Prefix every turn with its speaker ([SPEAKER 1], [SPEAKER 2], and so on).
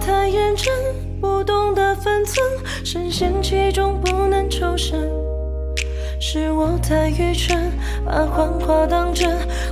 [SPEAKER 1] 太认真，不懂得分寸，深陷其中不能抽身。是我太愚蠢，把谎话当真，